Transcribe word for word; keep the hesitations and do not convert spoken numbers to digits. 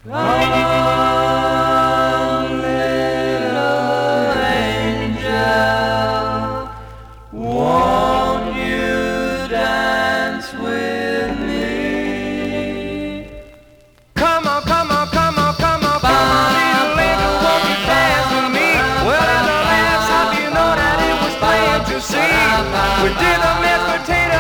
Come, little angel, won't you dance with me? Come on, come on, come on, come on, come on, little angel, won't you dance with me? Well, at the last stop, you know that it was plain to see. We did the mashed potato